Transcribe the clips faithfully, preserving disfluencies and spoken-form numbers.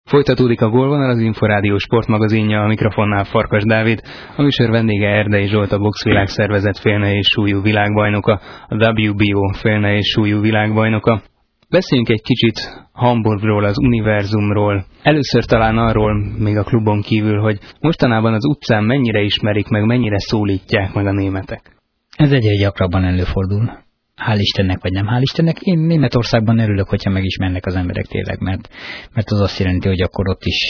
Folytatódik a Gólvonal, az Inforádió sportmagazinja, a mikrofonnál Farkas Dávid, a műsor vendége Erdei Zsolt, a boxvilágszervezet félnehéz súlyú világbajnoka, a dupla bé o félnehéz súlyú világbajnoka. Beszéljünk egy kicsit Hamburgról, az univerzumról. Először talán arról, még a klubon kívül, hogy mostanában az utcán mennyire ismerik meg, mennyire szólítják meg a németek. Ez egyre gyakrabban előfordul. Hál' Istennek, vagy nem hál' Istennek. Én Németországban örülök, hogyha megismernek az emberek tényleg, mert, mert az azt jelenti, hogy akkor ott is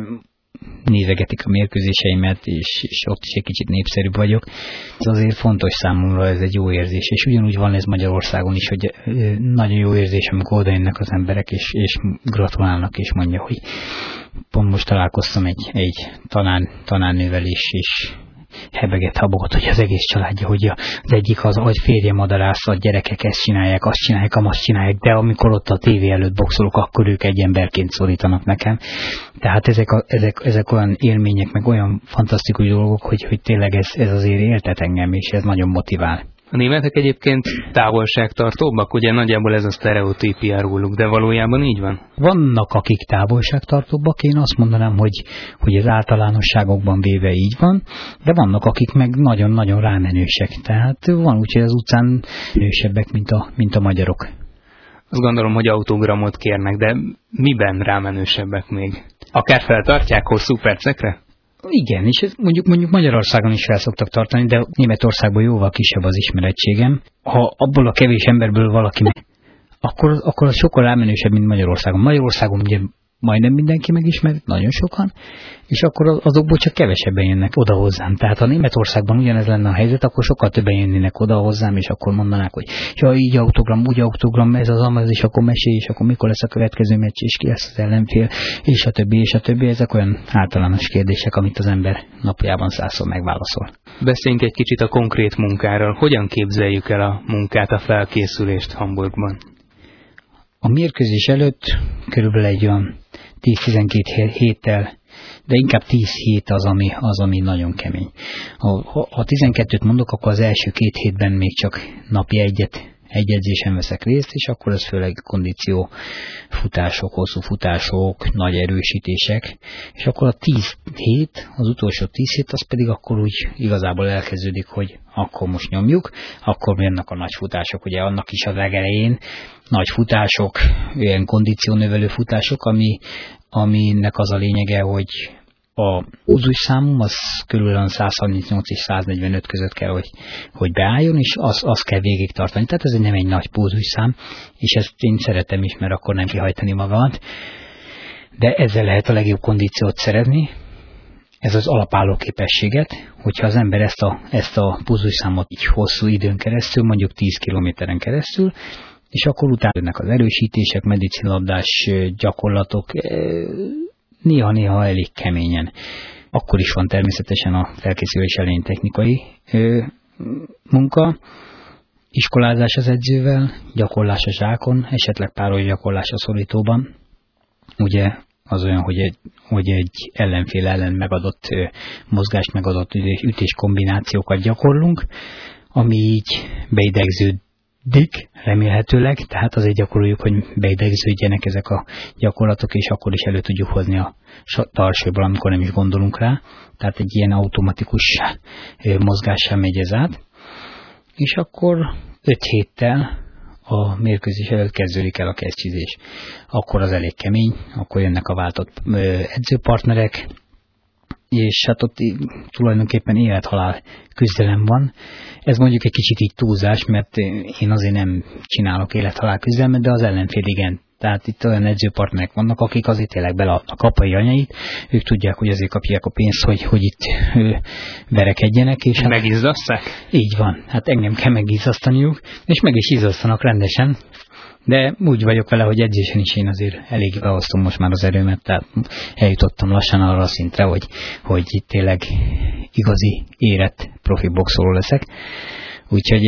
nézegetik a mérkőzéseimet, és, és ott is egy kicsit népszerűbb vagyok. Ez azért fontos számomra, ez egy jó érzés, és ugyanúgy van ez Magyarországon is, hogy nagyon jó érzés, amikor odajönnek az emberek, és, és gratulálnak, és mondja, hogy pont most találkoztam egy, egy tanár, tanárnővel is, és hebegett, habogott, hogy az egész családja, hogy az egyik az, hogy férje madarász, a gyerekek ezt csinálják, azt csinálják, azt csinálják, de amikor ott a tévé előtt boxolok, akkor ők egy emberként szólítanak nekem. Tehát ezek, a, ezek, ezek olyan élmények, meg olyan fantasztikus dolgok, hogy, hogy tényleg ez, ez azért éltet engem, és ez nagyon motivál. A németek egyébként távolságtartóbbak, ugye nagyjából ez a sztereotípia róluk, de valójában így van? Vannak, akik távolságtartóbbak, én azt mondanám, hogy, hogy az általánosságokban véve így van, de vannak, akik meg nagyon-nagyon rámenősek, tehát van úgy, hogy az utcán nősebbek, mint a, mint a magyarok. Azt gondolom, hogy autogramot kérnek, de miben rámenősebbek még? Akár feltartják hosszú percekre? Igen, és ez mondjuk, mondjuk Magyarországon is fel szoktak tartani, de Németországban jóval kisebb az ismerettségem. Ha abból a kevés emberből valaki meg, akkor, akkor az sokkal rámenősebb, mint Magyarországon. Magyarországon ugye majdnem mindenki megismer, nagyon sokan, és akkor azokból csak kevesebben jönnek oda hozzám. Tehát ha Németországban ugyanez lenne a helyzet, akkor sokkal többen jönnének oda hozzám, és akkor mondanák, hogy ja, így autogram, úgy autogram, ez az amaz, és akkor mesélj, és akkor mikor lesz a következő meccs, és ki lesz az ellenfél, és a többi, és a többi. Ezek olyan általános kérdések, amit az ember napjában százszor megválaszol. Beszéljünk egy kicsit a konkrét munkáról. Hogyan képzeljük el a munkát, a felkészülést Hamburgban? A mérkőzés előtt körülbelül egy olyan tíz-tizenkét héttel, de inkább tíz hét az, ami, az, ami nagyon kemény. Ha, ha tizenkettőt mondok, akkor az első két hétben még csak napi egyet, egy edzésen veszek részt, és akkor az főleg kondíció futások, hosszú futások, nagy erősítések, és akkor a tíz hét, az utolsó tíz hét, az pedig akkor úgy igazából elkezdődik, hogy akkor most nyomjuk, akkor jönnek a nagy futások, ugye annak is a legelején, nagy futások, olyan kondíciónövelő futások, ami, aminek az a lényege, hogy a úzúszámom az körülbelül száz harmincnyolc és száz negyvenöt között kell, hogy, hogy beálljon, és azt az kell végig tartani. Tehát ez nem egy nagy pózúszám, és ezt én szeretem is, mert akkor nem kihajtani magamat. De ezzel lehet a legjobb kondíciót szerezni. Ez az alapálló képességet, hogyha az ember ezt a, ezt a pózúszámot így hosszú időn keresztül, mondjuk tíz kilométeren keresztül, és akkor utána jönnek az erősítések, medicinlabdás gyakorlatok, néha-néha elég keményen. Akkor is van természetesen a felkészülés elején technikai ö, munka, iskolázás az edzővel, gyakorlás a zsákon, esetleg páros gyakorlás a szorítóban. Ugye az olyan, hogy egy, hogy egy ellenfél ellen megadott ö, mozgást, megadott ütés, ütés kombinációkat gyakorlunk, ami így beidegződik, remélhetőleg, tehát azért gyakoroljuk, hogy beidegződjenek ezek a gyakorlatok, és akkor is elő tudjuk hozni a tarsőből, amikor nem is gondolunk rá. Tehát egy ilyen automatikus mozgással megy ez át. És akkor öt héttel a mérkőzés előtt kezdődik el a kesztyűzés. Akkor az elég kemény, akkor jönnek a váltott edzőpartnerek, és hát ott tulajdonképpen élet-halál küzdelem van. Ez mondjuk egy kicsit így túlzás, mert én azért nem csinálok élet-halál küzdelmet, de az ellenfél igen. Tehát itt olyan edzőpartnerek vannak, akik azért tényleg beleadnak apai anyait, ők tudják, hogy azért kapják a pénzt, hogy, hogy itt ő, verekedjenek. És hát, megizzaszták? Így van, hát engem kell megizzasztaniuk, és meg is izzasztanak rendesen. De úgy vagyok vele, hogy edzésen is én azért elég beosztom most már az erőmet, tehát eljutottam lassan arra a szintre, hogy, hogy itt tényleg igazi érett profi boxoló leszek. Úgyhogy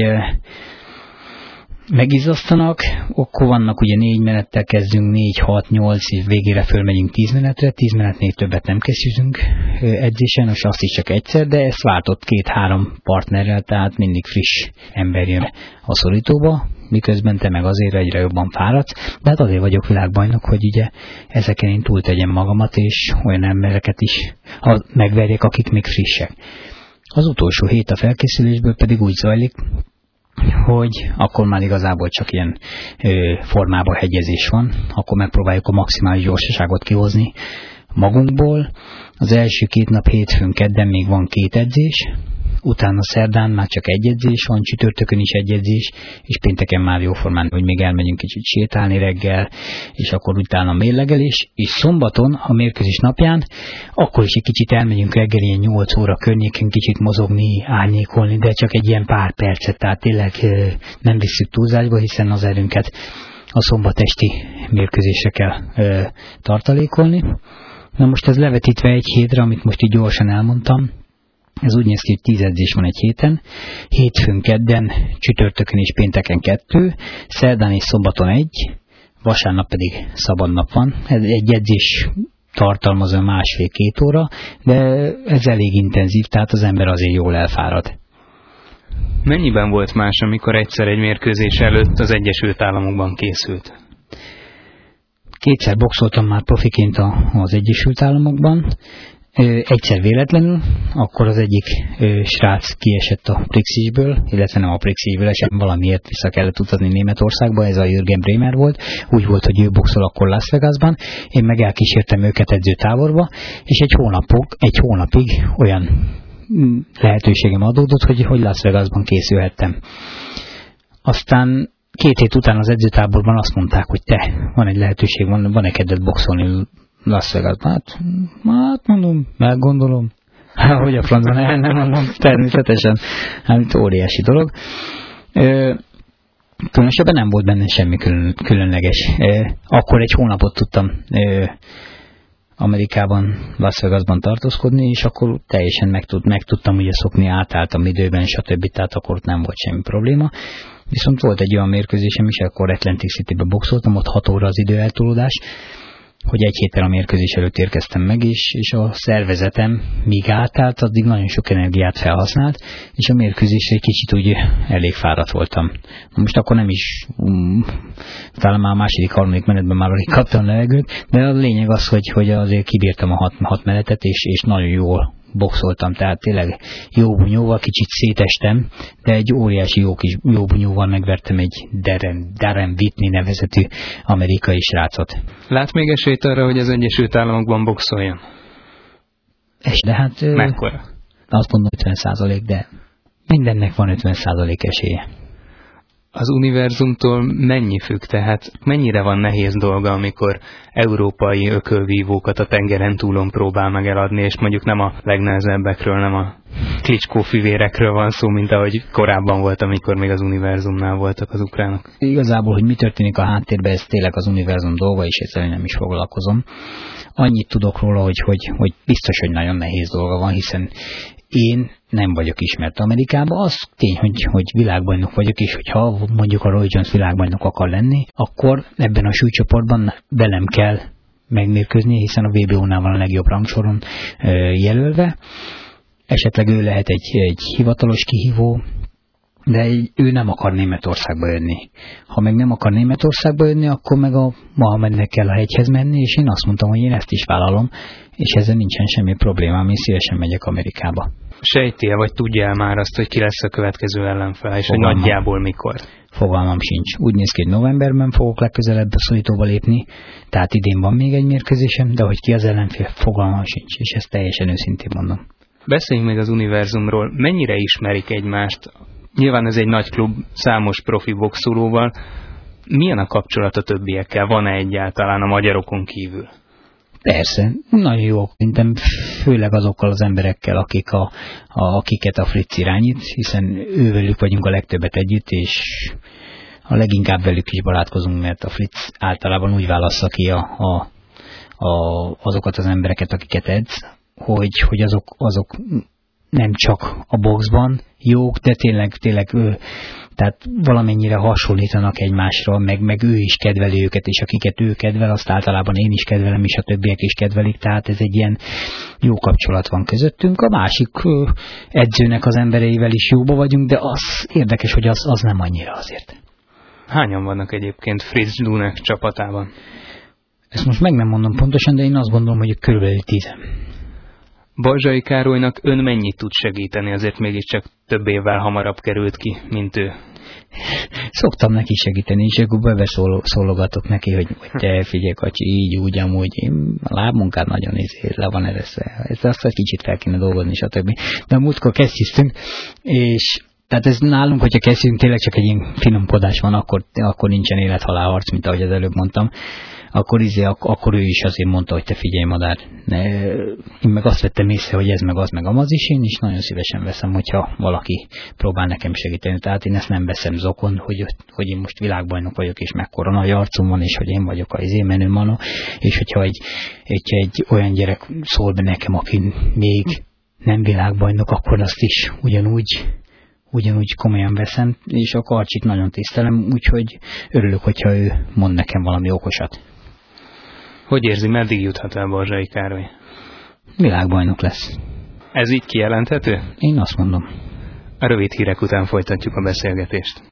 megizzasztanak, akkor vannak ugye négy menettel kezdünk, négy, hat, nyolc, és végére fölmegyünk tíz menetre, tíz menetnél többet nem készülünk edzésen, és azt is csak egyszer, de ezt váltott két-három partnerrel, tehát mindig friss ember jön a szorítóba, miközben te meg azért egyre jobban fáradsz, de hát azért vagyok világbajnok, hogy ugye ezeken én túltegyem magamat, és olyan embereket is megverjek, akik még frissek. Az utolsó hét a felkészülésből pedig úgy zajlik, hogy akkor már igazából csak ilyen ö, formában hegyezés van, akkor megpróbáljuk a maximális gyorsaságot kihozni magunkból. Az első két nap hétfőn, kedden még van két edzés, utána szerdán már csak egy edzés van, csütörtökön is egy edzés, és pénteken már jóformán, hogy még elmegyünk kicsit sétálni reggel, és akkor utána mérlegelés, és szombaton, a mérkőzés napján, akkor is egy kicsit elmegyünk reggel, ilyen nyolc óra környéken kicsit mozogni, árnyékolni, de csak egy ilyen pár percet, tehát tényleg nem visszük túlzásba, hiszen az erőnket a szombat esti mérkőzésre kell ö, tartalékolni. Na most ez levetítve egy hétre, amit most így gyorsan elmondtam, ez úgy néz ki, hogy tíz edzés van egy héten, hétfőn, kedden, csütörtökön és pénteken kettő, szerdán és szombaton egy, vasárnap pedig szabad nap van. Ez egy edzés tartalmaz a másfél-két óra, de ez elég intenzív, tehát az ember azért jól elfárad. Mennyiben volt más, amikor egyszer egy mérkőzés előtt az Egyesült Államokban készült? Kétszer boxoltam már profiként az Egyesült Államokban, egyszer véletlenül, akkor az egyik srác kiesett a Prixisből, illetve nem a Prixisből esett, valamiért vissza kellett utazni Németországba, ez a Jürgen Bremer volt, úgy volt, hogy ő boxol akkor Las Vegasban, én meg elkísértem őket edzőtáborba, és egy hónapok, egy hónapig olyan lehetőségem adódott, hogy, hogy Las Vegasban készülhettem. Aztán két hét után az edzőtáborban azt mondták, hogy te, van egy lehetőség, van, van-e kedved boxolni Las Vegasban? Hát, hát mondom, meggondolom. Hát, hogy a francban el nem mondom, természetesen. Hát, óriási dolog. Ö, különösebben nem volt benne semmi külön, különleges. Ö, akkor egy hónapot tudtam ö, Amerikában, Las Vegasban tartózkodni, és akkor teljesen meg, tud, meg tudtam ugye szokni, átálltam időben, stb. Tehát akkor nem volt semmi probléma. Viszont volt egy olyan mérkőzésem is, akkor Atlantic Citybe boxoltam, ott hat óra az időeltolódás, hogy egy héttel a mérkőzés előtt érkeztem meg, és, és a szervezetem míg átállt, addig nagyon sok energiát felhasznált, és a mérkőzésre egy kicsit úgy elég fáradt voltam. Most akkor nem is, um, talán már a második, harmadik menetben már alig kaptam levegőt, de a lényeg az, hogy, hogy azért kibírtam a hat, hat menetet, és, és nagyon jól boxoltam, tehát tényleg jó bunyóval, kicsit szétestem, de egy óriási jó kis jó bunyóval megvertem egy Darren, Darren Whitney nevezetű amerikai srácot. Lát még esélyt arra, hogy az Egyesült Államokban boxoljon? És de hát... Mekkora? Azt mondom ötven százalék, de mindennek van ötven százalék esélye. Az univerzumtól mennyi függ, tehát mennyire van nehéz dolga, amikor európai ökölvívókat a tengeren túlon próbál meg eladni, és mondjuk nem a legnehezebbekről, nem a Klitschko fivérekről van szó, mint ahogy korábban volt, amikor még az univerzumnál voltak az ukránok. Igazából, hogy mi történik a háttérben, ez tényleg az univerzum dolga, és ezzel nem is foglalkozom. Annyit tudok róla, hogy, hogy, hogy biztos, hogy nagyon nehéz dolga van, hiszen én nem vagyok ismert Amerikában. Az tény, hogy, hogy világbajnok vagyok, és hogyha mondjuk a Roy Jones világbajnok akar lenni, akkor ebben a súlycsoportban velem kell megmérkőzni, hiszen a vé bé ó-nál van a legjobb rangsoron jelölve. Esetleg ő lehet egy, egy hivatalos kihívó, de ő nem akar Németországba jönni. Ha meg nem akar Németországba jönni, akkor meg a Mohamednek kell a hegyhez menni, és én azt mondtam, hogy én ezt is vállalom, és ezzel nincsen semmi problémám, én szívesen megyek Amerikába. Sejti-e, vagy tudja már azt, hogy ki lesz a következő ellenfele, és Fogalmam. hogy nagyjából mikor? Fogalmam sincs. Úgy néz ki, hogy novemberben fogok legközelebb a szorítóba lépni, tehát idén van még egy mérkőzésem, de hogy ki az ellenfél, fogalmam sincs, és ezt teljesen őszintén mondom. Beszéljünk még az univerzumról. Mennyire ismerik egymást? Nyilván ez egy nagy klub, számos profi boxolóval. Milyen a kapcsolat a többiekkel? Van-e egyáltalán a magyarokon kívül? Persze, nagyon jók, szerintem főleg azokkal az emberekkel, akik a, a, akiket a Fritz irányít, hiszen ővelük vagyunk a legtöbbet együtt, és a leginkább velük is barátkozunk, mert a Fritz általában úgy válassza ki a, a, a, azokat az embereket, akiket edz, hogy, hogy azok, azok nem csak a boxban jók, de tényleg, tényleg ő, tehát valamennyire hasonlítanak egymásra, meg, meg ő is kedveli őket, és akiket ő kedvel, azt általában én is kedvelem, és a többiek is kedvelik, tehát ez egy ilyen jó kapcsolat van közöttünk. A másik ö, edzőnek az embereivel is jóba vagyunk, de az érdekes, hogy az, az nem annyira azért. Hányan vannak egyébként Fritz Dunek csapatában? Ezt most meg nem mondom pontosan, de én azt gondolom, hogy körülbelül tízen. Balzsai Károlynak ön mennyit tud segíteni, azért mégiscsak több évvel hamarabb került ki, mint ő? Szoktam neki segíteni, és akkor beveszólogatok neki, hogy, hogy te figyelj, Kacsi, így, úgy, amúgy. Én a lábmunkád nagyon izé, le van ereszve. Ezt azt egy kicsit fel kéne dolgozni, stb. De a múltkor kesztyűztünk, és tehát ez nálunk, hogyha kezdjünk, tényleg csak egy ilyen finomkodás van, akkor, akkor nincsen élet-halálharc, mint ahogy az előbb mondtam. Akkor, izé, ak- akkor ő is azért mondta, hogy te figyelj, madár. Ne, én meg azt vettem észre, hogy ez meg az meg amaz is, én is nagyon szívesen veszem, hogyha valaki próbál nekem segíteni. Tehát én ezt nem veszem zokon, hogy, hogy én most világbajnok vagyok, és mekkora nagy arcom van, és hogy én vagyok az izé menő manó, és hogyha egy, egy, egy olyan gyerek szól be nekem, aki még nem világbajnok, akkor azt is ugyanúgy ugyanúgy komolyan veszem, és a Karcsit nagyon tisztelem, úgyhogy örülök, hogyha ő mond nekem valami okosat. Hogy érzi, meddig juthat el Balzsai Károly? Világbajnok lesz. Ez így kijelenthető? Én azt mondom. A rövid hírek után folytatjuk a beszélgetést.